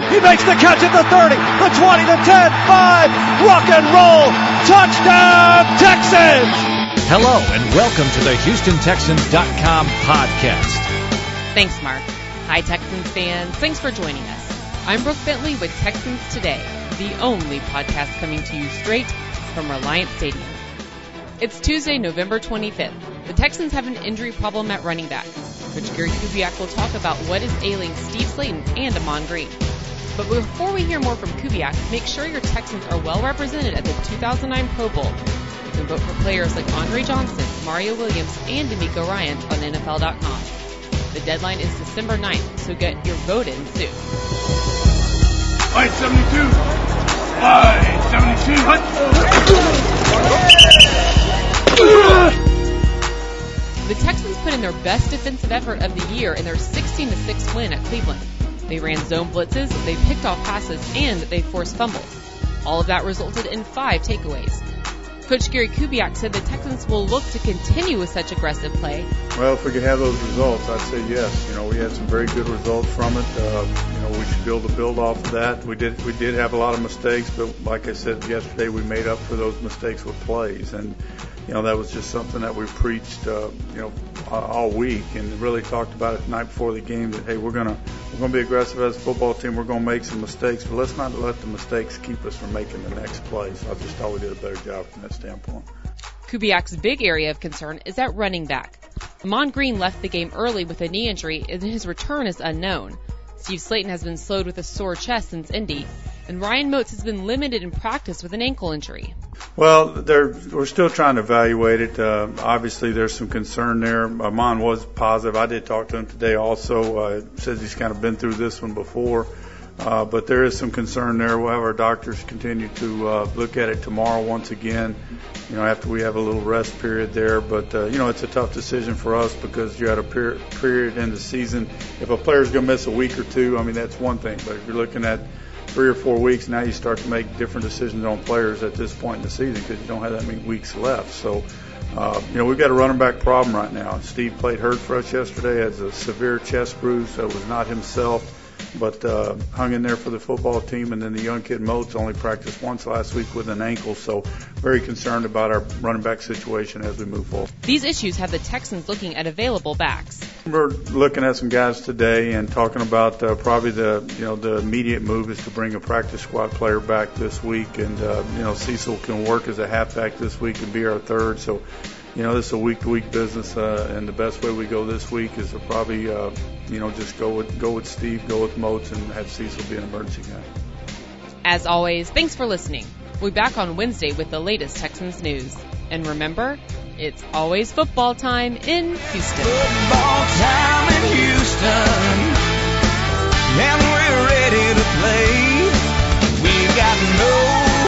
He makes the catch at the 30, the 20, the 10, 5. Rock and roll. Touchdown, Texans. Hello, and welcome to the HoustonTexans.com podcast. Thanks, Mark. Hi, Texans fans. Thanks for joining us. I'm Brooke Bentley with Texans Today, the only podcast coming to you straight from Reliant Stadium. It's Tuesday, November 25th. The Texans have an injury problem at running back. Coach Gary Kubiak will talk about what is ailing Steve Slayton and Ahman Green. But before we hear more from Kubiak, make sure your Texans are well represented at the 2009 Pro Bowl. You can vote for players like Andre Johnson, Mario Williams, and D'Amico Ryans on NFL.com. The deadline is December 9th, so get your vote in soon. 572. 572. The Texans put in their best defensive effort of the year in their 16-6 win at Cleveland. They ran zone blitzes, they picked off passes, and they forced fumbles. All of that resulted in 5 takeaways. Coach Gary Kubiak said the Texans will look to continue with such aggressive play. Well, if we could have those results, I'd say yes. We had some very good results from it. We should be able to build off of that. We did have a lot of mistakes, but like I said yesterday, we made up for those mistakes with plays. And, that was just something that we preached, all week and really talked about it the night before the game that, hey, we're going to be aggressive as a football team. We're going to make some mistakes, but let's not let the mistakes keep us from making the next play. So I just thought we did a better job from that standpoint. Kubiak's big area of concern is at running back. Ahman Green left the game early with a knee injury, and his return is unknown. Steve Slayton has been slowed with a sore chest since Indy, and Ryan Moats has been limited in practice with an ankle injury. Well, we're still trying to evaluate it. Obviously, there's some concern there. Ahman was positive. I did talk to him today also. Says he's kind of been through this one before. But there is some concern there. We'll have our doctors continue to look at it tomorrow once again, after we have a little rest period there. But, it's a tough decision for us because you're at a period in the season. If a player's going to miss a week or two, that's one thing. But if you're looking at 3 or 4 weeks, now you start to make different decisions on players at this point in the season because you don't have that many weeks left. So, we've got a running back problem right now. Steve played hurt for us yesterday, has a severe chest bruise, so it was not himself, but hung in there for the football team. And then the young kid Moats only practiced once last week with an ankle, so very concerned about our running back situation as we move forward. These issues have the Texans looking at available backs. We're looking at some guys today and talking about probably the immediate move is to bring a practice squad player back this week, and Cecil can work as a halfback this week and be our third. So, this is a week-to-week business, and the best way we go this week is to probably just go with Steve, go with Moats, and have Cecil be an emergency guy. As always, thanks for listening. We'll be back on Wednesday with the latest Texans news. And remember, it's always football time in Houston. Football time in Houston.